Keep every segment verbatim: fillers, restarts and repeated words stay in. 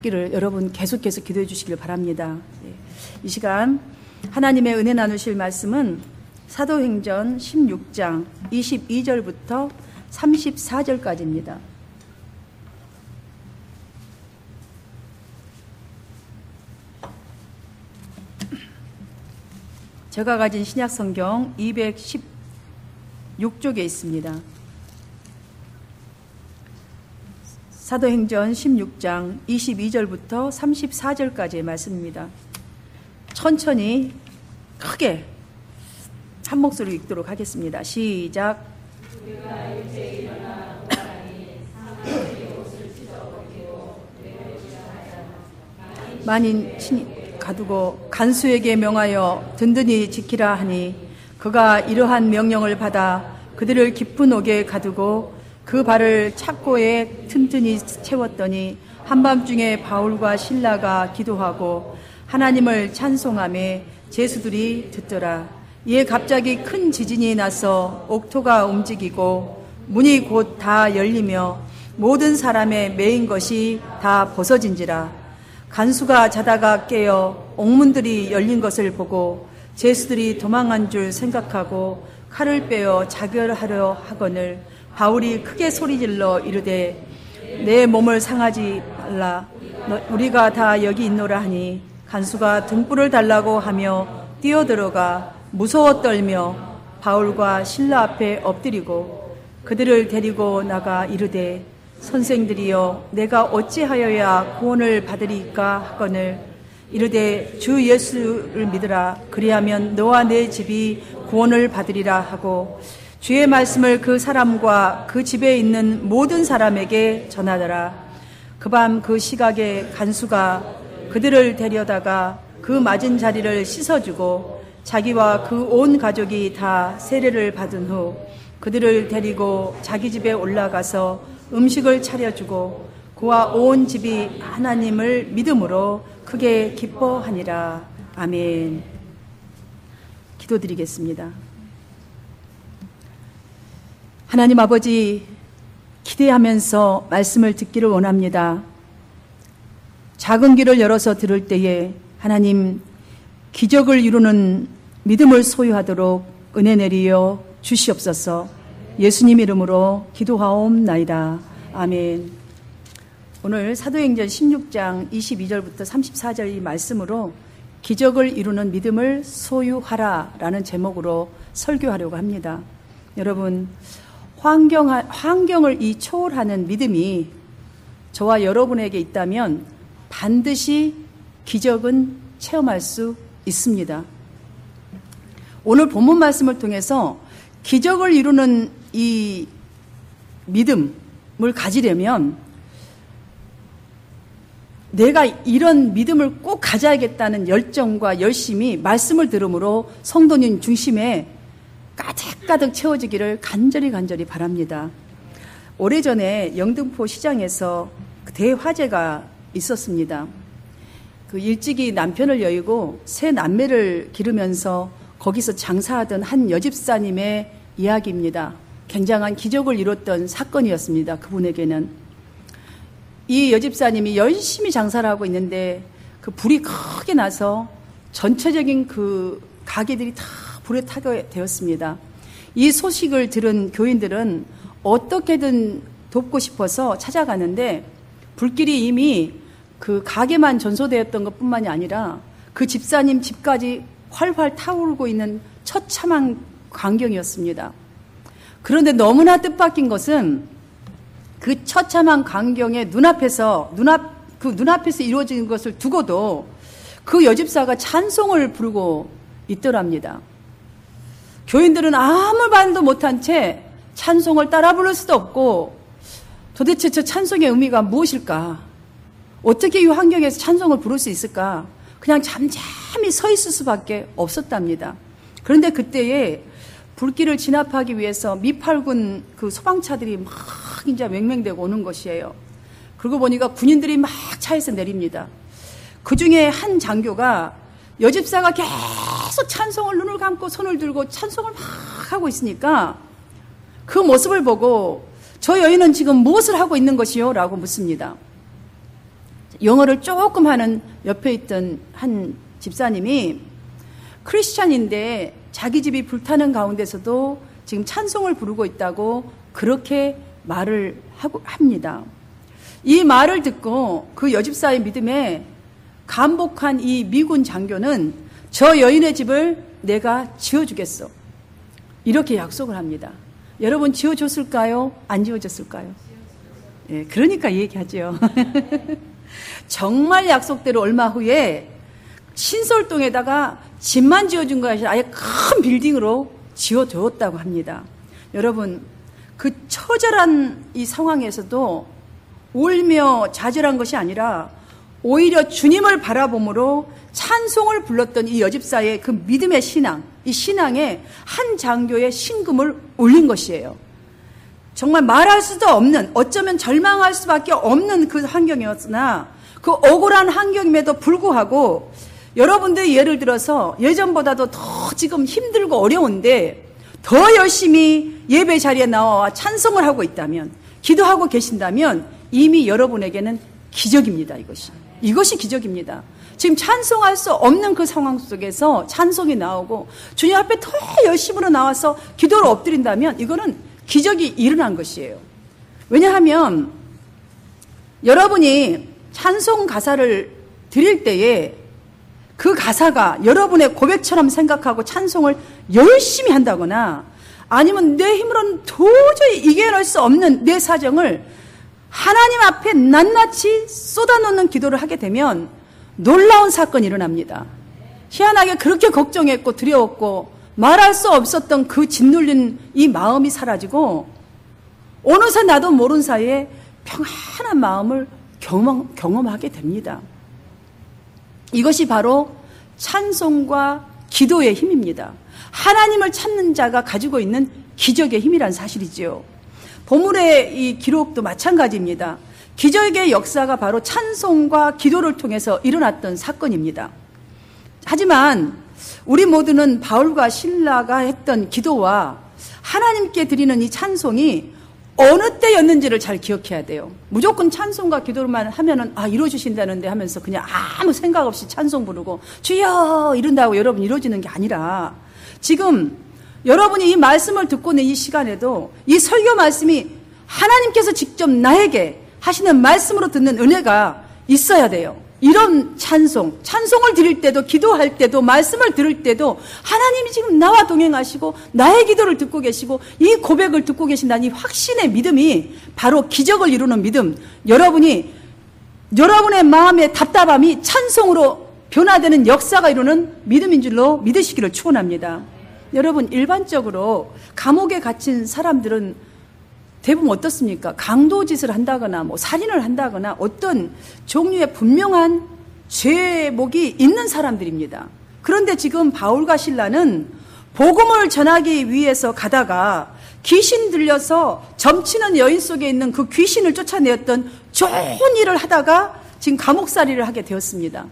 기를 여러분 계속해서 기도해 주시길 바랍니다. 이 시간 하나님의 은혜 나누실 말씀은 사도행전 십육 장 이십이 절부터 삼십사 절까지입니다. 제가 가진 신약성경 이백십육 쪽에 있습니다. 사도행전 십육 장 이십이 절부터 삼십사 절까지의 말씀입니다. 천천히 크게 한 목소리로 읽도록 하겠습니다. 시작. 만인 친히 가두고 간수에게 명하여 든든히 지키라 하니 그가 이러한 명령을 받아 그들을 깊은 옥에 가두고 그 발을 착고에 튼튼히 채웠더니 한밤중에 바울과 실라가 기도하고 하나님을 찬송하며 제수들이 듣더라. 이에 갑자기 큰 지진이 나서 옥토가 움직이고 문이 곧 다 열리며 모든 사람의 매인 것이 다 벗어진지라. 간수가 자다가 깨어 옥문들이 열린 것을 보고 제수들이 도망한 줄 생각하고 칼을 빼어 자결하려 하거늘 바울이 크게 소리질러 이르되 내 몸을 상하지 말라. 우리가 다 여기 있노라 하니 간수가 등불을 달라고 하며 뛰어들어가 무서워 떨며 바울과 실라 앞에 엎드리고 그들을 데리고 나가 이르되 선생들이여 내가 어찌하여야 구원을 받으리까 하거늘 이르되 주 예수를 믿으라. 그리하면 너와 내 집이 구원을 받으리라 하고 주의 말씀을 그 사람과 그 집에 있는 모든 사람에게 전하더라. 그 밤 그 시각에 간수가 그들을 데려다가 그 맞은 자리를 씻어주고 자기와 그 온 가족이 다 세례를 받은 후 그들을 데리고 자기 집에 올라가서 음식을 차려주고 그와 온 집이 하나님을 믿음으로 크게 기뻐하니라. 아멘. 기도드리겠습니다. 하나님 아버지, 기대하면서 말씀을 듣기를 원합니다. 작은 귀를 열어서 들을 때에 하나님 기적을 이루는 믿음을 소유하도록 은혜 내리어 주시옵소서. 예수님 이름으로 기도하옵나이다. 아멘. 오늘 사도행전 십육 장 이십이 절부터 삼십사 절 이 말씀으로 기적을 이루는 믿음을 소유하라 라는 제목으로 설교하려고 합니다. 여러분, 환경, 환경을 이 초월하는 믿음이 저와 여러분에게 있다면 반드시 기적은 체험할 수 있습니다. 오늘 본문 말씀을 통해서 기적을 이루는 이 믿음을 가지려면 내가 이런 믿음을 꼭 가져야겠다는 열정과 열심이 말씀을 들음으로 성도님 중심에 가득가득 채워지기를 간절히 간절히 바랍니다. 오래전에 영등포 시장에서 대화재가 있었습니다. 그 일찍이 남편을 여의고 세 남매를 기르면서 거기서 장사하던 한 여집사님의 이야기입니다. 굉장한 기적을 이뤘던 사건이었습니다. 그분에게는. 이 여집사님이 열심히 장사를 하고 있는데 그 불이 크게 나서 전체적인 그 가게들이 다 불에 타게 되었습니다. 이 소식을 들은 교인들은 어떻게든 돕고 싶어서 찾아가는데 불길이 이미 그 가게만 전소되었던 것뿐만이 아니라 그 집사님 집까지 활활 타오르고 있는 처참한 광경이었습니다. 그런데 너무나 뜻밖인 것은 그 처참한 광경의 눈앞에서 눈앞 그 눈앞에서 이루어지는 것을 두고도 그 여집사가 찬송을 부르고 있더랍니다. 교인들은 아무 말도 못한 채 찬송을 따라 부를 수도 없고 도대체 저 찬송의 의미가 무엇일까? 어떻게 이 환경에서 찬송을 부를 수 있을까? 그냥 잠잠히 서 있을 수밖에 없었답니다. 그런데 그때에 불길을 진압하기 위해서 미팔군 그 소방차들이 막 이제 맹맹대고 오는 것이에요. 그러고 보니까 군인들이 막 차에서 내립니다. 그 중에 한 장교가 여집사가 계속 찬송을 눈을 감고 손을 들고 찬송을 막 하고 있으니까 그 모습을 보고 저 여인은 지금 무엇을 하고 있는 것이요? 라고 묻습니다. 영어를 조금 하는 옆에 있던 한 집사님이 크리스찬인데 자기 집이 불타는 가운데서도 지금 찬송을 부르고 있다고 그렇게 말을 하고 합니다. 이 말을 듣고 그 여집사의 믿음에 감복한 이 미군 장교는 저 여인의 집을 내가 지어주겠어. 이렇게 약속을 합니다. 여러분 지어줬을까요? 안 지어줬을까요? 예, 그러니까 이 얘기하죠. 정말 약속대로 얼마 후에 신설동에다가 집만 지어준 것이 아니라 아예 큰 빌딩으로 지어두었다고 합니다. 여러분 그 처절한 이 상황에서도 울며 좌절한 것이 아니라 오히려 주님을 바라봄으로 찬송을 불렀던 이 여집사의 그 믿음의 신앙, 이 신앙에 한 장교의 신금을 올린 것이에요. 정말 말할 수도 없는, 어쩌면 절망할 수밖에 없는 그 환경이었으나 그 억울한 환경임에도 불구하고 여러분들이 예를 들어서 예전보다도 더 지금 힘들고 어려운데 더 열심히 예배 자리에 나와 찬송을 하고 있다면, 기도하고 계신다면 이미 여러분에게는 기적입니다. 이것이 이것이 기적입니다. 지금 찬송할 수 없는 그 상황 속에서 찬송이 나오고 주님 앞에 더 열심으로 나와서 기도를 엎드린다면 이거는 기적이 일어난 것이에요. 왜냐하면 여러분이 찬송 가사를 드릴 때에 그 가사가 여러분의 고백처럼 생각하고 찬송을 열심히 한다거나 아니면 내 힘으로는 도저히 이겨낼 수 없는 내 사정을 하나님 앞에 낱낱이 쏟아놓는 기도를 하게 되면 놀라운 사건이 일어납니다. 희한하게 그렇게 걱정했고 두려웠고 말할 수 없었던 그 짓눌린 이 마음이 사라지고 어느새 나도 모르는 사이에 평안한 마음을 경험, 경험하게 됩니다. 이것이 바로 찬송과 기도의 힘입니다. 하나님을 찾는 자가 가지고 있는 기적의 힘이란 사실이지요. 본문의 이 기록도 마찬가지입니다. 기적의 역사가 바로 찬송과 기도를 통해서 일어났던 사건입니다. 하지만 우리 모두는 바울과 실라가 했던 기도와 하나님께 드리는 이 찬송이 어느 때였는지를 잘 기억해야 돼요. 무조건 찬송과 기도만 하면은 아 이루어주신다는데 하면서 그냥 아무 생각 없이 찬송 부르고 주여 이른다고 여러분 이루어지는 게 아니라 지금 여러분이 이 말씀을 듣고 있는 이 시간에도 이 설교 말씀이 하나님께서 직접 나에게 하시는 말씀으로 듣는 은혜가 있어야 돼요. 이런 찬송, 찬송을 드릴 때도 기도할 때도 말씀을 들을 때도 하나님이 지금 나와 동행하시고 나의 기도를 듣고 계시고 이 고백을 듣고 계신다는 이 확신의 믿음이 바로 기적을 이루는 믿음, 여러분이 여러분의 마음의 답답함이 찬송으로 변화되는 역사가 이루는 믿음인 줄로 믿으시기를 축원합니다. 여러분 일반적으로 감옥에 갇힌 사람들은 대부분 어떻습니까? 강도짓을 한다거나 뭐 살인을 한다거나 어떤 종류의 분명한 죄목이 있는 사람들입니다. 그런데 지금 바울과 실라는 복음을 전하기 위해서 가다가 귀신 들려서 점치는 여인 속에 있는 그 귀신을 쫓아내었던 좋은 일을 하다가 지금 감옥살이를 하게 되었습니다.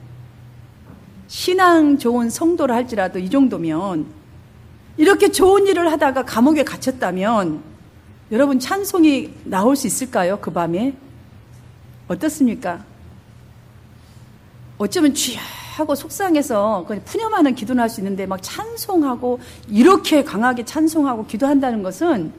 신앙 좋은 성도를 할지라도 이 정도면 이렇게 좋은 일을 하다가 감옥에 갇혔다면 여러분 찬송이 나올 수 있을까요? 그 밤에? 어떻습니까? 어쩌면 주여 하고 속상해서 그냥 푸념하는 기도는 할 수 있는데 막 찬송하고 이렇게 강하게 찬송하고 기도한다는 것은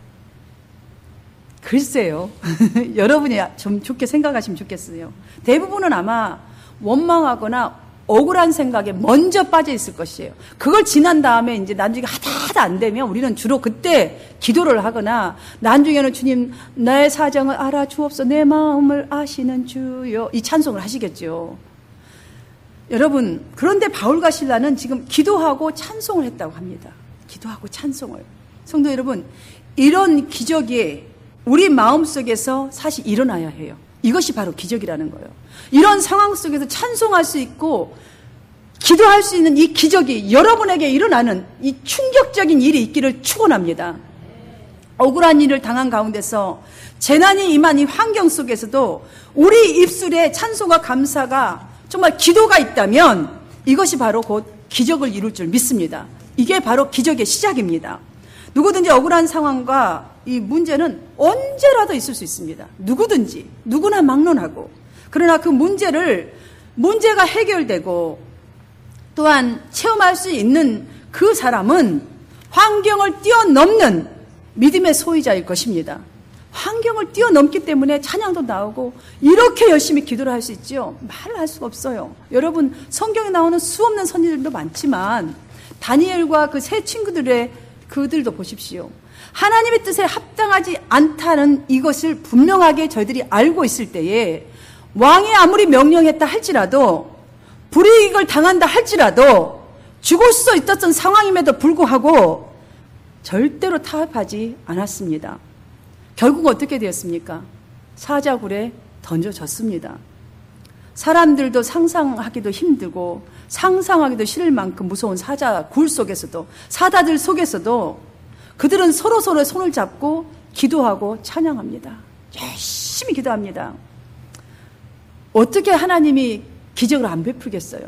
글쎄요. 여러분이 좀 좋게 생각하시면 좋겠어요. 대부분은 아마 원망하거나 억울한 생각에 먼저 빠져 있을 것이에요. 그걸 지난 다음에 이제 나중에 하다 하다 안 되면 우리는 주로 그때 기도를 하거나 나중에는 주님 나의 사정을 알아주옵소 내 마음을 아시는 주여 이 찬송을 하시겠죠. 여러분 그런데 바울과 실라는 지금 기도하고 찬송을 했다고 합니다. 기도하고 찬송을. 성도 여러분 이런 기적이 우리 마음속에서 사실 일어나야 해요. 이것이 바로 기적이라는 거예요. 이런 상황 속에서 찬송할 수 있고 기도할 수 있는 이 기적이 여러분에게 일어나는 이 충격적인 일이 있기를 축원합니다. 억울한 일을 당한 가운데서 재난이 임한 이 환경 속에서도 우리 입술에 찬송과 감사가 정말 기도가 있다면 이것이 바로 곧 기적을 이룰 줄 믿습니다. 이게 바로 기적의 시작입니다. 누구든지 억울한 상황과 이 문제는 언제라도 있을 수 있습니다. 누구든지 누구나 막론하고 그러나 그 문제를 문제가 해결되고 또한 체험할 수 있는 그 사람은 환경을 뛰어넘는 믿음의 소유자일 것입니다. 환경을 뛰어넘기 때문에 찬양도 나오고 이렇게 열심히 기도를 할 수 있죠. 말을 할 수가 없어요. 여러분, 성경에 나오는 수없는 선지자들도 많지만 다니엘과 그 세 친구들의 그들도 보십시오. 하나님의 뜻에 합당하지 않다는 이것을 분명하게 저희들이 알고 있을 때에 왕이 아무리 명령했다 할지라도 불이익을 당한다 할지라도 죽을 수 있었던 상황임에도 불구하고 절대로 타협하지 않았습니다. 결국 어떻게 되었습니까? 사자굴에 던져졌습니다. 사람들도 상상하기도 힘들고 상상하기도 싫을 만큼 무서운 사자굴 속에서도, 사자들 속에서도 그들은 서로서로 손을 잡고 기도하고 찬양합니다. 열심히 기도합니다. 어떻게 하나님이 기적을 안 베풀겠어요?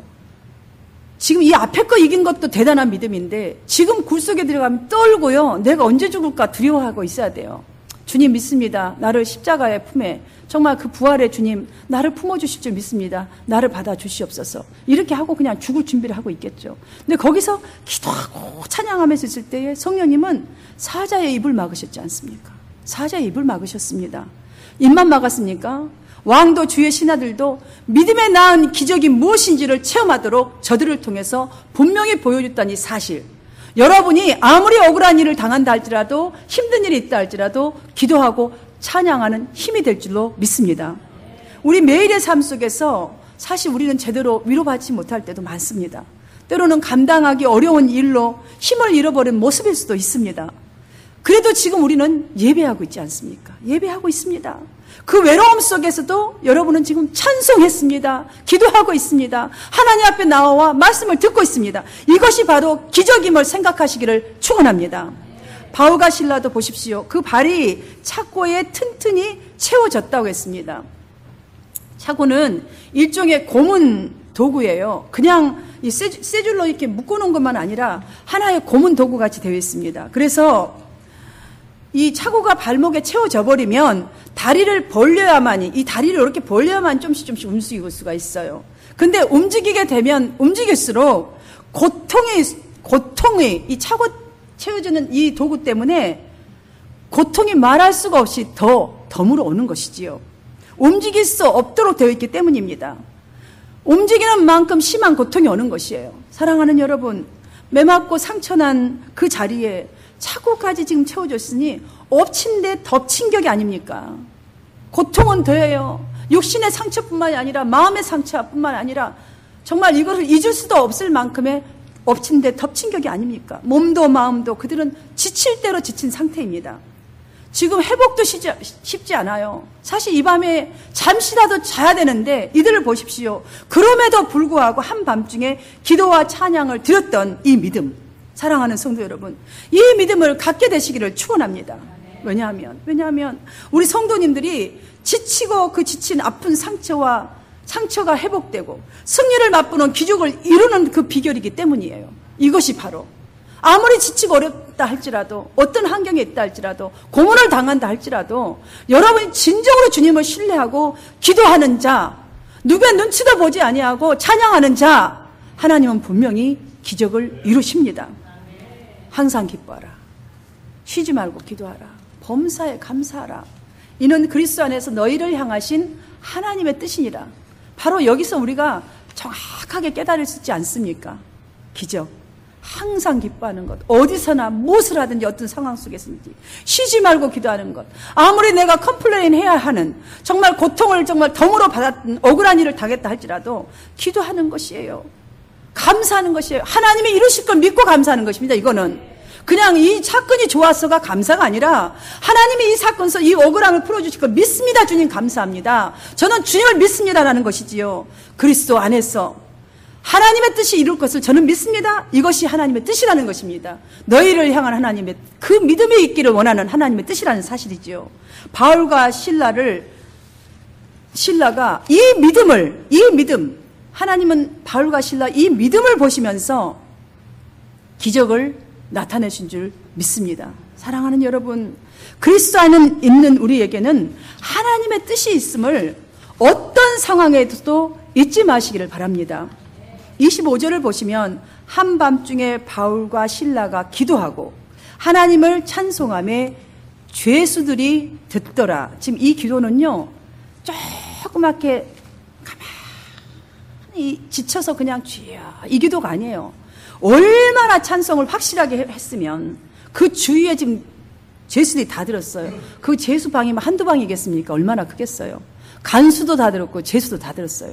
지금 이 앞에 거 이긴 것도 대단한 믿음인데 지금 굴 속에 들어가면 떨고요. 내가 언제 죽을까 두려워하고 있어야 돼요. 주님 믿습니다. 나를 십자가의 품에, 정말 그 부활의 주님 나를 품어주실 줄 믿습니다. 나를 받아주시옵소서. 이렇게 하고 그냥 죽을 준비를 하고 있겠죠. 근데 거기서 기도하고 찬양하면서 있을 때에 성령님은 사자의 입을 막으셨지 않습니까? 사자의 입을 막으셨습니다. 입만 막았습니까? 왕도 주의 신하들도 믿음에 낳은 기적이 무엇인지를 체험하도록 저들을 통해서 분명히 보여줬다는 이 사실, 여러분이 아무리 억울한 일을 당한다 할지라도, 힘든 일이 있다 할지라도 기도하고 찬양하는 힘이 될 줄로 믿습니다. 우리 매일의 삶 속에서 사실 우리는 제대로 위로받지 못할 때도 많습니다. 때로는 감당하기 어려운 일로 힘을 잃어버린 모습일 수도 있습니다. 그래도 지금 우리는 예배하고 있지 않습니까? 예배하고 있습니다. 그 외로움 속에서도 여러분은 지금 찬송했습니다. 기도하고 있습니다. 하나님 앞에 나와 말씀을 듣고 있습니다. 이것이 바로 기적임을 생각하시기를 축원합니다. 바울과 실라도 보십시오. 그 발이 차고에 튼튼히 채워졌다고 했습니다. 차고는 일종의 고문 도구예요. 그냥 이 쇠줄로 이렇게 묶어놓은 것만 아니라 하나의 고문 도구 같이 되어 있습니다. 그래서 이 차고가 발목에 채워져 버리면 다리를 벌려야만이, 이 다리를 이렇게 벌려야만 좀씩 좀씩 움직일 수가 있어요. 근데 움직이게 되면 움직일수록 고통이, 고통이, 이 차고 채워주는 이 도구 때문에 고통이 말할 수가 없이 더 덤으로 오는 것이지요. 움직일 수 없도록 되어 있기 때문입니다. 움직이는 만큼 심한 고통이 오는 것이에요. 사랑하는 여러분, 매맞고 상처난 그 자리에 차고까지 지금 채워졌으니 엎친 데 덮친 격이 아닙니까? 고통은 더해요. 육신의 상처뿐만이 아니라 마음의 상처뿐만 아니라 정말 이것을 잊을 수도 없을 만큼의 엎친 데 덮친 격이 아닙니까? 몸도 마음도 그들은 지칠 대로 지친 상태입니다. 지금 회복도 쉽지, 쉽지 않아요. 사실 이 밤에 잠시라도 자야 되는데 이들을 보십시오. 그럼에도 불구하고 한밤중에 기도와 찬양을 드렸던 이 믿음, 사랑하는 성도 여러분, 이 믿음을 갖게 되시기를 축원합니다. 왜냐하면 왜냐하면 우리 성도님들이 지치고 그 지친 아픈 상처와 상처가 회복되고 승리를 맛보는 기적을 이루는 그 비결이기 때문이에요. 이것이 바로 아무리 지치고 어렵다 할지라도, 어떤 환경에 있다 할지라도, 고문을 당한다 할지라도 여러분이 진정으로 주님을 신뢰하고 기도하는 자, 누구의 눈치도 보지 아니하고 찬양하는 자, 하나님은 분명히 기적을 이루십니다. 항상 기뻐하라. 쉬지 말고 기도하라. 범사에 감사하라. 이는 그리스도 안에서 너희를 향하신 하나님의 뜻이니라. 바로 여기서 우리가 정확하게 깨달을 수 있지 않습니까? 기적. 항상 기뻐하는 것. 어디서나 무엇을 하든지 어떤 상황 속에서든지 쉬지 말고 기도하는 것. 아무리 내가 컴플레인 해야 하는, 정말 고통을 정말 덤으로 받았던 억울한 일을 당했다 할지라도 기도하는 것이에요. 감사하는 것이에요. 하나님이 이루실 걸 믿고 감사하는 것입니다. 이거는 그냥 이 사건이 좋아서가 감사가 아니라 하나님이 이 사건에서 이 억울함을 풀어주실 걸 믿습니다. 주님 감사합니다. 저는 주님을 믿습니다라는 것이지요. 그리스도 안에서 하나님의 뜻이 이룰 것을 저는 믿습니다. 이것이 하나님의 뜻이라는 것입니다. 너희를 향한 하나님의 그 믿음이 있기를 원하는 하나님의 뜻이라는 사실이지요. 바울과 실라를 실라가 이 믿음을 이 믿음 하나님은 바울과 실라 이 믿음을 보시면서 기적을 나타내신 줄 믿습니다. 사랑하는 여러분, 그리스도 안에 있는 우리에게는 하나님의 뜻이 있음을 어떤 상황에도 잊지 마시기를 바랍니다. 이십오 절을 보시면 한밤중에 바울과 실라가 기도하고 하나님을 찬송하며 죄수들이 듣더라. 지금 이 기도는요, 조그맣게 가만히 지쳐서 그냥 주여, 이 기도가 아니에요. 얼마나 찬송을 확실하게 했으면 그 주위에 지금 죄수들이 다 들었어요. 그 죄수 방이면 한두 방이겠습니까? 얼마나 크겠어요. 간수도 다 들었고 죄수도 다 들었어요.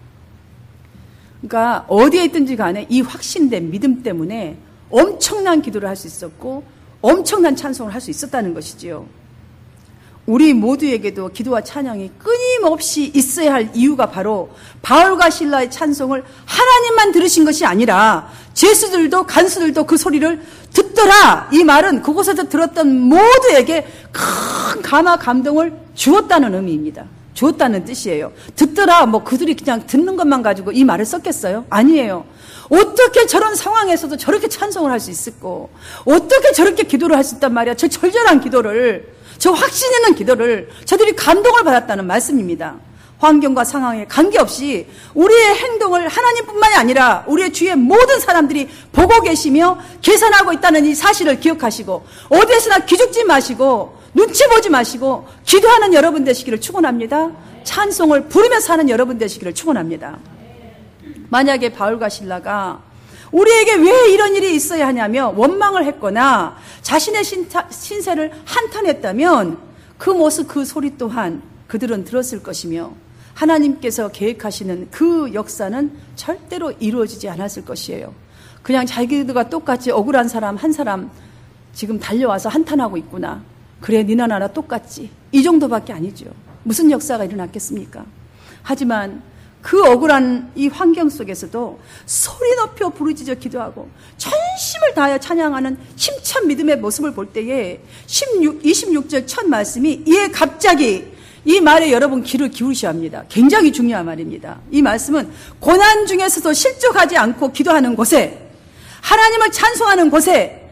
그러니까 어디에 있든지 간에 이 확신된 믿음 때문에 엄청난 기도를 할 수 있었고 엄청난 찬송을 할 수 있었다는 것이지요. 우리 모두에게도 기도와 찬양이 끊임없이 있어야 할 이유가 바로 바울과 실라의 찬송을 하나님만 들으신 것이 아니라 죄수들도 간수들도 그 소리를 듣더라. 이 말은 그곳에서 들었던 모두에게 큰 감화 감동을 주었다는 의미입니다. 주었다는 뜻이에요. 듣더라, 뭐 그들이 그냥 듣는 것만 가지고 이 말을 썼겠어요? 아니에요. 어떻게 저런 상황에서도 저렇게 찬송을 할 수 있었고 어떻게 저렇게 기도를 할 수 있단 말이야. 저 절절한 기도를, 저 확신 있는 기도를 저들이 감동을 받았다는 말씀입니다. 환경과 상황에 관계없이 우리의 행동을 하나님뿐만이 아니라 우리의 주위의 모든 사람들이 보고 계시며 계산하고 있다는 이 사실을 기억하시고 어디에서나 기죽지 마시고 눈치 보지 마시고 기도하는 여러분 되시기를 축원합니다. 찬송을 부르며 사는 여러분 되시기를 축원합니다. 만약에 바울과 실라가 우리에게 왜 이런 일이 있어야 하냐며 원망을 했거나 자신의 신타, 신세를 한탄했다면 그 모습 그 소리 또한 그들은 들었을 것이며 하나님께서 계획하시는 그 역사는 절대로 이루어지지 않았을 것이에요. 그냥 자기들과 똑같이 억울한 사람 한 사람 지금 달려와서 한탄하고 있구나. 그래, 니나 나나 똑같지. 이 정도밖에 아니죠. 무슨 역사가 일어났겠습니까? 하지만 그 억울한 이 환경 속에서도 소리 높여 부르짖어 기도하고 전심을 다하여 찬양하는 힘찬 믿음의 모습을 볼 때에 십육, 이십육 절 첫 말씀이 이에 갑자기, 이 말에 여러분 귀를 기울이셔야 합니다. 굉장히 중요한 말입니다. 이 말씀은 고난 중에서도 실족하지 않고 기도하는 곳에, 하나님을 찬송하는 곳에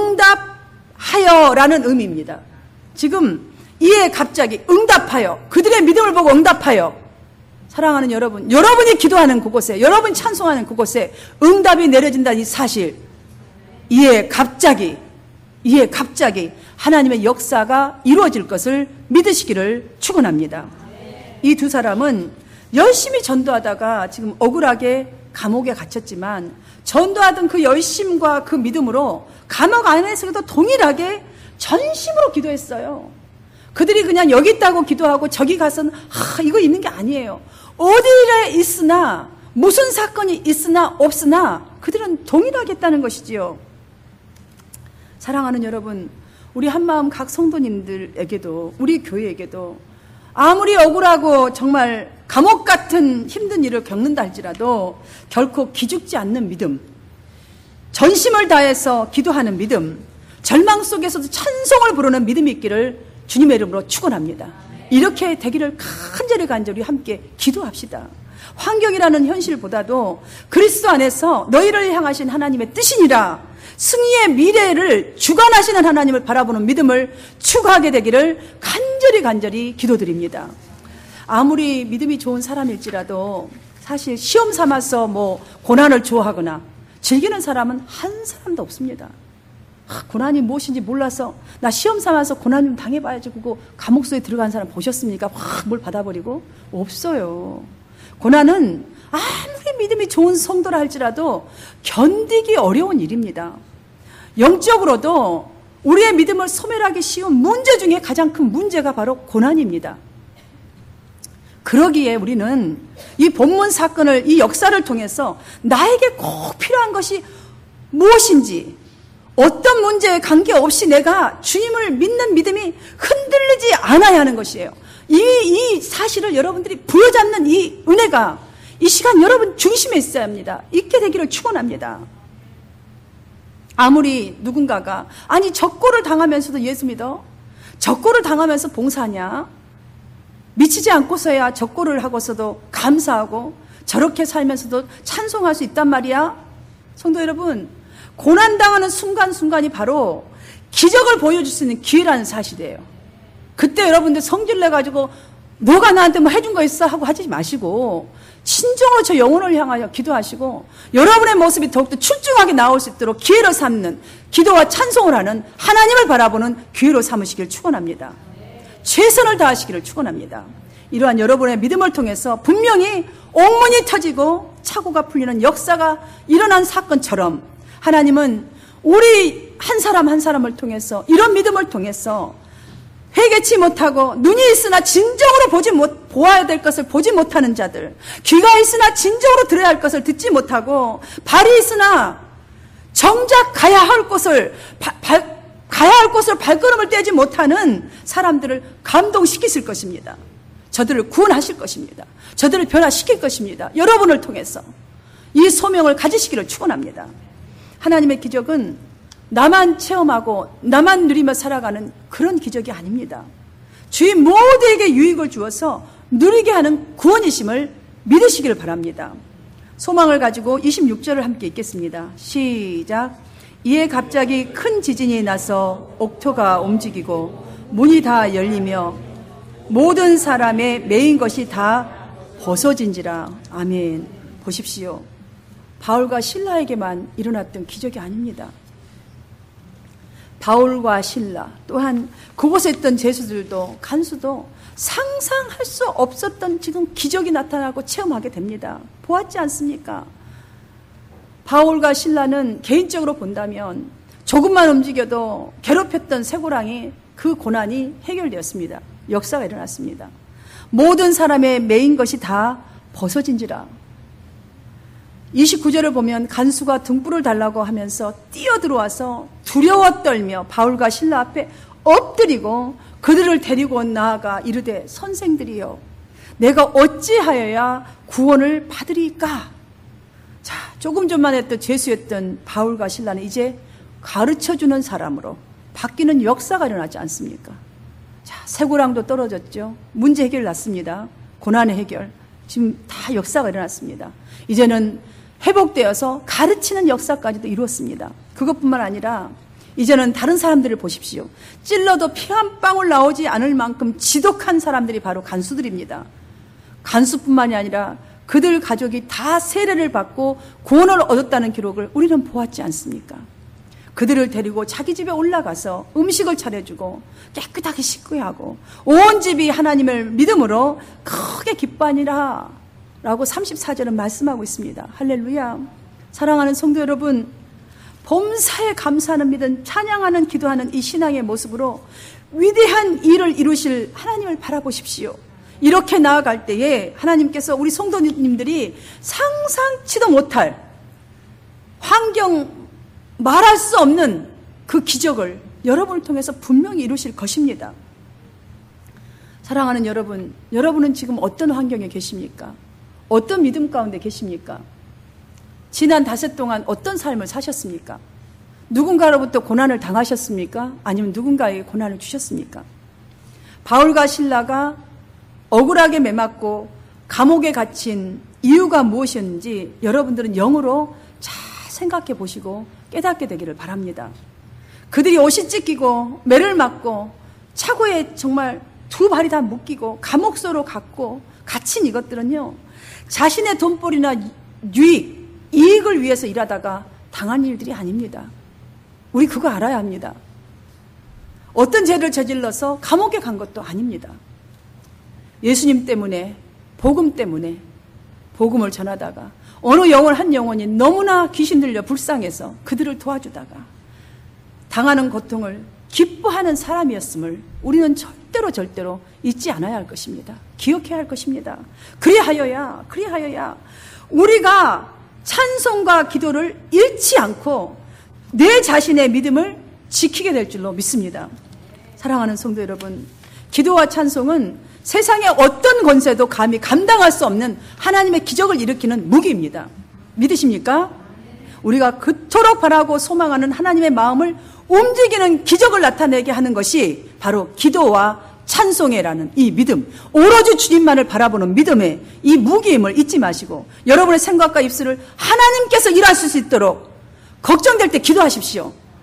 응답하여라는 의미입니다. 지금 이에 갑자기 응답하여, 그들의 믿음을 보고 응답하여, 사랑하는 여러분, 여러분이 기도하는 그곳에, 여러분이 찬송하는 그곳에 응답이 내려진다는 이 사실, 이에 갑자기, 이에 갑자기 하나님의 역사가 이루어질 것을 믿으시기를 축원합니다. 이 두 사람은 열심히 전도하다가 지금 억울하게 감옥에 갇혔지만 전도하던 그 열심과 그 믿음으로 감옥 안에서도 동일하게 전심으로 기도했어요. 그들이 그냥 여기 있다고 기도하고 저기 가서는 아, 이거 있는 게 아니에요. 어디에 있으나 무슨 사건이 있으나 없으나 그들은 동일하게 했다는 것이지요. 사랑하는 여러분, 우리 한마음 각 성도님들에게도 우리 교회에게도 아무리 억울하고 정말 감옥 같은 힘든 일을 겪는다 할지라도 결코 기죽지 않는 믿음, 전심을 다해서 기도하는 믿음, 절망 속에서도 찬송을 부르는 믿음이 있기를 주님의 이름으로 축원합니다. 이렇게 되기를 간절히 간절히 함께 기도합시다. 환경이라는 현실보다도 그리스도 안에서 너희를 향하신 하나님의 뜻이니라, 승리의 미래를 주관하시는 하나님을 바라보는 믿음을 추구하게 되기를 간절히 간절히 기도드립니다. 아무리 믿음이 좋은 사람일지라도 사실 시험 삼아서 뭐 고난을 좋아하거나 즐기는 사람은 한 사람도 없습니다. 아, 고난이 무엇인지 몰라서 나 시험 삼아서 고난 좀 당해봐야지 그거 감옥 속에 들어간 사람 보셨습니까? 확 뭘 받아버리고? 없어요. 고난은 아무리 믿음이 좋은 성도라 할지라도 견디기 어려운 일입니다. 영적으로도 우리의 믿음을 소멸하기 쉬운 문제 중에 가장 큰 문제가 바로 고난입니다. 그러기에 우리는 이 본문 사건을, 이 역사를 통해서 나에게 꼭 필요한 것이 무엇인지, 어떤 문제에 관계없이 내가 주님을 믿는 믿음이 흔들리지 않아야 하는 것이에요. 이, 이 사실을 여러분들이 부여잡는 이 은혜가 이 시간 여러분 중심에 있어야 합니다. 있게 되기를 축원합니다. 아무리 누군가가 아니 적고를 당하면서도 예수 믿어? 적고를 당하면서 봉사하냐? 미치지 않고서야 적고를 하고서도 감사하고 저렇게 살면서도 찬송할 수 있단 말이야? 성도 여러분, 고난당하는 순간순간이 바로 기적을 보여줄 수 있는 기회라는 사실이에요. 그때 여러분들 성질 내가지고 너가 나한테 뭐 해준 거 있어? 하고 하지 마시고 진정으로 저 영혼을 향하여 기도하시고 여러분의 모습이 더욱더 출중하게 나올 수 있도록 기회로 삼는, 기도와 찬송을 하는, 하나님을 바라보는 기회로 삼으시길 축원합니다. 최선을 다하시기를 축원합니다. 이러한 여러분의 믿음을 통해서 분명히 옥문이 터지고 착오가 풀리는 역사가 일어난 사건처럼 하나님은 우리 한 사람 한 사람을 통해서, 이런 믿음을 통해서 회개치 못하고 눈이 있으나 진정으로 보지 못, 보아야 될 것을 보지 못하는 자들, 귀가 있으나 진정으로 들어야 할 것을 듣지 못하고, 발이 있으나 정작 가야 할 곳을 바, 발, 가야 할 곳을 발걸음을 떼지 못하는 사람들을 감동시키실 것입니다. 저들을 구원하실 것입니다. 저들을 변화시킬 것입니다. 여러분을 통해서 이 소명을 가지시기를 축원합니다. 하나님의 기적은 나만 체험하고 나만 누리며 살아가는 그런 기적이 아닙니다. 주인 모두에게 유익을 주어서 누리게 하는 구원이심을 믿으시기를 바랍니다. 소망을 가지고 이십육 절을 함께 읽겠습니다. 시작. 이에 갑자기 큰 지진이 나서 옥토가 움직이고 문이 다 열리며 모든 사람의 매인 것이 다 벗어진지라. 아멘. 보십시오. 바울과 실라에게만 일어났던 기적이 아닙니다. 바울과 실라, 또한 그곳에 있던 제수들도, 간수도 상상할 수 없었던 지금 기적이 나타나고 체험하게 됩니다. 보았지 않습니까? 바울과 실라는 개인적으로 본다면 조금만 움직여도 괴롭혔던 쇠고랑이, 그 고난이 해결되었습니다. 역사가 일어났습니다. 모든 사람의 매인 것이 다 벗어진지라. 이십구 절을 보면 간수가 등불을 달라고 하면서 뛰어들어와서 두려워 떨며 바울과 실라 앞에 엎드리고 그들을 데리고 나아가 이르되, 선생들이여, 내가 어찌하여야 구원을 받으리까? 자, 조금 전만 했던 죄수였던 바울과 실라는 이제 가르쳐주는 사람으로 바뀌는 역사가 일어나지 않습니까? 자, 쇠고랑도 떨어졌죠. 문제 해결 났습니다. 고난의 해결. 지금 다 역사가 일어났습니다. 이제는 회복되어서 가르치는 역사까지도 이루었습니다. 그것뿐만 아니라 이제는 다른 사람들을 보십시오. 찔러도 피 한 방울 나오지 않을 만큼 지독한 사람들이 바로 간수들입니다. 간수뿐만이 아니라 그들 가족이 다 세례를 받고 구원을 얻었다는 기록을 우리는 보았지 않습니까? 그들을 데리고 자기 집에 올라가서 음식을 차려주고 깨끗하게 씻고야 하고 온 집이 하나님을 믿음으로 크게 기뻐하니라 라고 삼십사 절은 말씀하고 있습니다. 할렐루야. 사랑하는 성도 여러분, 범사에 감사하는 믿음, 찬양하는, 기도하는 이 신앙의 모습으로 위대한 일을 이루실 하나님을 바라보십시오. 이렇게 나아갈 때에 하나님께서 우리 성도님들이 상상치도 못할 환경, 말할 수 없는 그 기적을 여러분을 통해서 분명히 이루실 것입니다. 사랑하는 여러분, 여러분은 지금 어떤 환경에 계십니까? 어떤 믿음 가운데 계십니까? 지난 닷새 동안 어떤 삶을 사셨습니까? 누군가로부터 고난을 당하셨습니까? 아니면 누군가에게 고난을 주셨습니까? 바울과 실라가 억울하게 매맞고 감옥에 갇힌 이유가 무엇이었는지 여러분들은 영으로 잘 생각해 보시고 깨닫게 되기를 바랍니다. 그들이 옷이 찢기고 매를 맞고 차고에 정말 두 발이 다 묶이고 감옥소로 갔고 갇힌 이것들은요, 자신의 돈벌이나 유익, 이익을 위해서 일하다가 당한 일들이 아닙니다. 우리 그거 알아야 합니다. 어떤 죄를 저질러서 감옥에 간 것도 아닙니다. 예수님 때문에, 복음 때문에 복음을 전하다가 어느 영혼 한 영혼이 너무나 귀신 들려 불쌍해서 그들을 도와주다가 당하는 고통을 기뻐하는 사람이었음을 우리는 절대로 절대로 잊지 않아야 할 것입니다. 기억해야 할 것입니다. 그리하여야 그리하여야 우리가 찬송과 기도를 잃지 않고 내 자신의 믿음을 지키게 될 줄로 믿습니다. 사랑하는 성도 여러분, 기도와 찬송은 세상의 어떤 권세도 감히 감당할 수 없는 하나님의 기적을 일으키는 무기입니다. 믿으십니까? 우리가 그토록 바라고 소망하는 하나님의 마음을 움직이는 기적을 나타내게 하는 것이 바로 기도와 찬송회라는 이 믿음, 오로지 주님만을 바라보는 믿음의 이 무기임을 잊지 마시고 여러분의 생각과 입술을 하나님께서 일하실 수 있도록 걱정될 때 기도하십시오.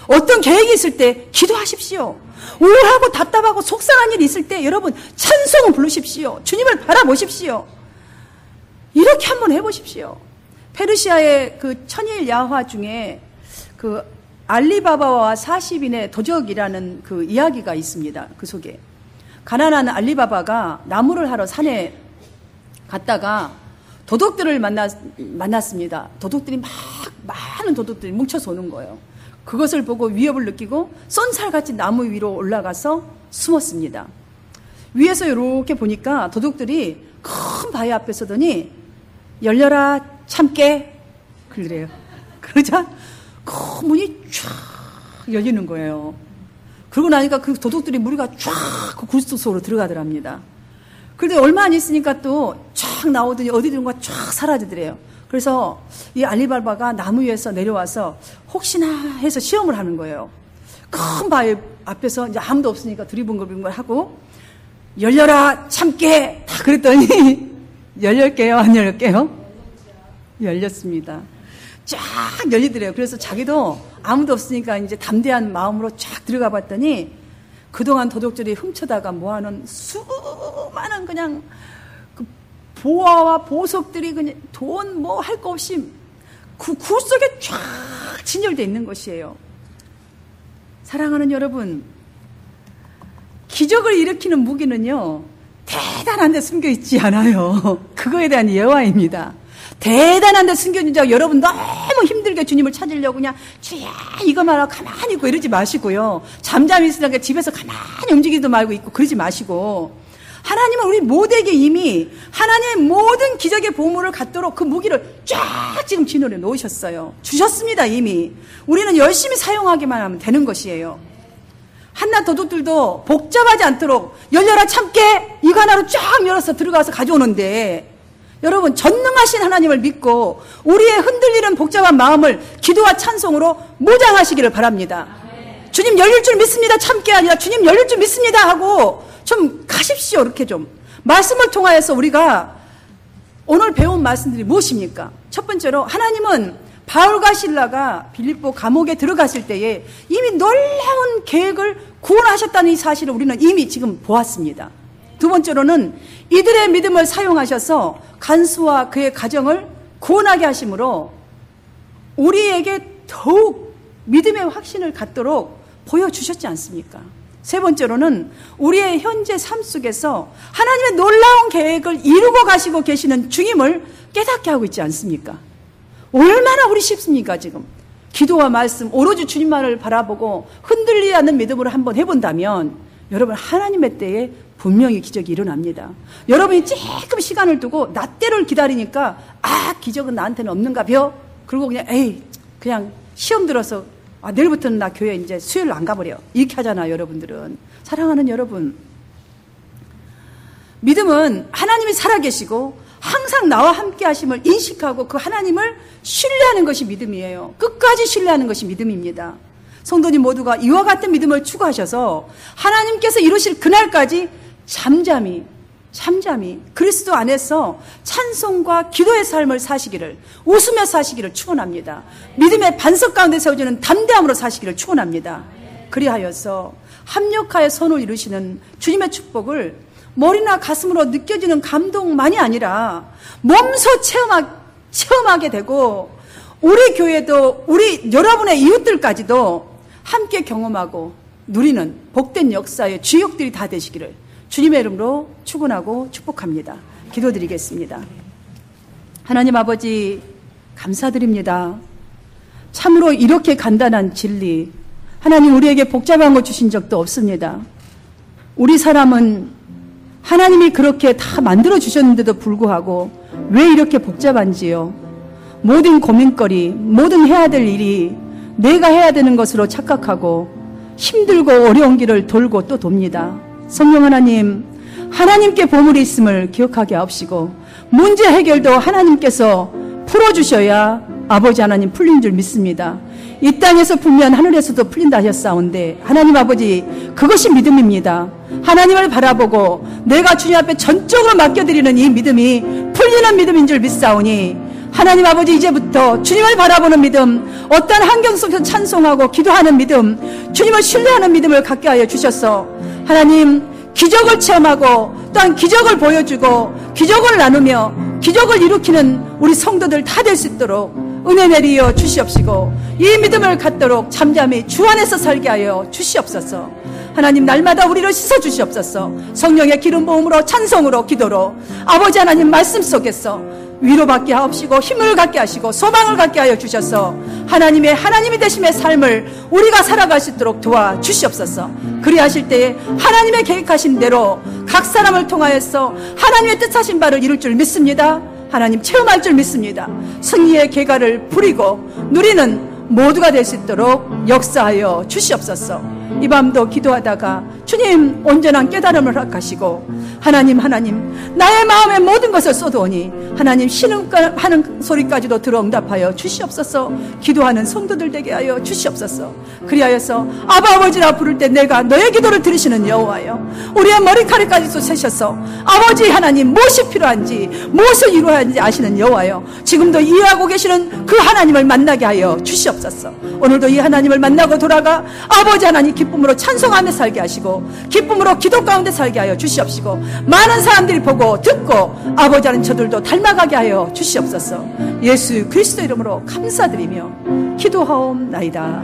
어떤 계획이 있을 때 기도하십시오. 우울하고 답답하고 속상한 일이 있을 때 여러분 찬송을 부르십시오. 주님을 바라보십시오. 이렇게 한번 해보십시오. 페르시아의 그 천일 야화 중에 그 알리바바와 사십인의 도적이라는 그 이야기가 있습니다. 그 속에 가난한 알리바바가 나무를 하러 산에 갔다가 도둑들을 만나, 만났습니다. 도둑들이 막 많은 도둑들이 뭉쳐서 오는 거예요. 그것을 보고 위협을 느끼고 쏜살같이 나무 위로 올라가서 숨었습니다. 위에서 이렇게 보니까 도둑들이 큰 바위 앞에 서더니 열려라 참깨 그래요. 그러자 큰 문이 쫙 열리는 거예요. 그러고 나니까 그 도둑들이 무리가 쫙 그 굴뚝 속으로 들어가더랍니다. 그런데 얼마 안 있으니까 또 쫙 나오더니 어디든가 쫙 사라지더래요. 그래서 이 알리바바가 나무 위에서 내려와서 혹시나 해서 시험을 하는 거예요. 큰 바위 앞에서 이제 아무도 없으니까 두리번거리번 하고 열려라 참깨 다 그랬더니 열릴게요 안 열릴게요? 열렸습니다. 쫙 열리더래요. 그래서 자기도 아무도 없으니까 이제 담대한 마음으로 쫙 들어가 봤더니 그동안 도둑들이 훔쳐다가 모아놓은 수많은 그냥 그 보화와 보석들이 그냥 돈 뭐 할 거 없이 그 굴 속에 쫙 진열되어 있는 것이에요. 사랑하는 여러분, 기적을 일으키는 무기는요 대단한 데 숨겨 있지 않아요. 그거에 대한 예화입니다. 대단한 데 숨겨진 자 여러분 너무 힘들게 주님을 찾으려고 그냥 주야 이거만 하고 가만히 있고 이러지 마시고요. 잠잠히 있으니까 집에서 가만히 움직이지도 말고 있고 그러지 마시고 하나님은 우리 모두에게 이미 하나님의 모든 기적의 보물을 갖도록 그 무기를 쫙 지금 진열해 놓으셨어요. 주셨습니다. 이미. 우리는 열심히 사용하기만 하면 되는 것이에요. 한낱 도둑들도 복잡하지 않도록 열려라 참깨 이거 하나로 쫙 열어서 들어가서 가져오는데 여러분 전능하신 하나님을 믿고 우리의 흔들리는 복잡한 마음을 기도와 찬송으로 무장하시기를 바랍니다. 주님 열릴 줄 믿습니다. 참깨 아니라 주님 열릴 줄 믿습니다 하고 좀 가십시오. 이렇게 좀 말씀을 통하여서 우리가 오늘 배운 말씀들이 무엇입니까? 첫 번째로 하나님은 바울과 실라가 빌립보 감옥에 들어갔을 때에 이미 놀라운 계획을 구원하셨다는 이 사실을 우리는 이미 지금 보았습니다. 두 번째로는 이들의 믿음을 사용하셔서 간수와 그의 가정을 구원하게 하심으로 우리에게 더욱 믿음의 확신을 갖도록 보여주셨지 않습니까? 세 번째로는 우리의 현재 삶 속에서 하나님의 놀라운 계획을 이루고 가시고 계시는 주님을 깨닫게 하고 있지 않습니까? 얼마나 우리 쉽습니까 지금? 기도와 말씀 오로지 주님만을 바라보고 흔들리지 않는 믿음으로 한번 해본다면 여러분 하나님의 때에 분명히 기적이 일어납니다. 여러분이 조금 시간을 두고 나 때를 기다리니까 아 기적은 나한테는 없는가 벼? 그리고 그냥 에이 그냥 시험 들어서 아 내일부터는 나 교회 이제 수요일 안 가버려 이렇게 하잖아요. 여러분들은. 사랑하는 여러분, 믿음은 하나님이 살아계시고 항상 나와 함께 하심을 인식하고 그 하나님을 신뢰하는 것이 믿음이에요. 끝까지 신뢰하는 것이 믿음입니다. 성도님 모두가 이와 같은 믿음을 추구하셔서 하나님께서 이루실 그날까지 잠잠히 잠잠히 그리스도 안에서 찬송과 기도의 삶을 사시기를, 웃으며 사시기를 축원합니다. 믿음의 반석 가운데 세워지는 담대함으로 사시기를 축원합니다. 그리하여서 합력하여 선을 이루시는 주님의 축복을 머리나 가슴으로 느껴지는 감동만이 아니라 몸소 체험하, 체험하게 되고 우리 교회도 우리 여러분의 이웃들까지도 함께 경험하고 누리는 복된 역사의 주역들이 다 되시기를 주님의 이름으로 축원하고 축복합니다. 기도드리겠습니다. 하나님 아버지 감사드립니다. 참으로 이렇게 간단한 진리, 하나님 우리에게 복잡한 거 주신 적도 없습니다. 우리 사람은 하나님이 그렇게 다 만들어 주셨는데도 불구하고 왜 이렇게 복잡한지요? 모든 고민거리, 모든 해야 될 일이 내가 해야 되는 것으로 착각하고 힘들고 어려운 길을 돌고 또 돕니다. 성령 하나님, 하나님께 보물이 있음을 기억하게 하옵시고 문제 해결도 하나님께서 풀어주셔야 아버지 하나님 풀린 줄 믿습니다. 이 땅에서 풀면 하늘에서도 풀린다 하셨사온데 하나님 아버지 그것이 믿음입니다. 하나님을 바라보고 내가 주님 앞에 전적으로 맡겨드리는 이 믿음이 풀리는 믿음인 줄 믿사오니 하나님 아버지, 이제부터 주님을 바라보는 믿음, 어떤 환경 속에서 찬송하고 기도하는 믿음, 주님을 신뢰하는 믿음을 갖게 하여 주셔서 하나님 기적을 체험하고 또한 기적을 보여주고 기적을 나누며 기적을 일으키는 우리 성도들 다 될 수 있도록 은혜 내리어 주시옵시고, 이 믿음을 갖도록 잠잠히 주 안에서 살게 하여 주시옵소서. 하나님, 날마다 우리를 씻어주시옵소서. 성령의 기름 부음으로, 찬송으로, 기도로 아버지 하나님 말씀 속에서 위로받게 하옵시고 힘을 갖게 하시고 소망을 갖게 하여 주셔서 하나님의 하나님이 되심의 삶을 우리가 살아갈 수 있도록 도와주시옵소서. 그리하실 때에 하나님의 계획하신 대로 각 사람을 통하여서 하나님의 뜻하신 바를 이룰 줄 믿습니다. 하나님 체험할 줄 믿습니다. 승리의 계가를 부리고 누리는 모두가 될 수 있도록 역사하여 주시옵소서. 이 밤도 기도하다가 주님 온전한 깨달음을 허락하시고 하나님 하나님 나의 마음의 모든 것을 쏟아오니 하나님 신음하는 소리까지도 들어 응답하여 주시옵소서. 기도하는 성도들 되게 하여 주시옵소서. 그리하여서 아바 아버지라 부를 때 내가 너의 기도를 들으시는 여호와여, 우리의 머리카락까지도 세셔서 아버지 하나님 무엇이 필요한지 무엇을 이루어야 하는지 아시는 여호와여, 지금도 일하고 계시는 그 하나님을 만나게 하여 주시옵소서. 오늘도 이 하나님을 만나고 돌아가 아버지 하나님 기쁨으로 찬송하며 살게 하시고 기쁨으로 기도 가운데 살게 하여 주시옵시고, 많은 사람들이 보고 듣고 아버지 하나님 저들도 닮아가게 하여 주시옵소서. 예수 그리스도 이름으로 감사드리며 기도하옵나이다.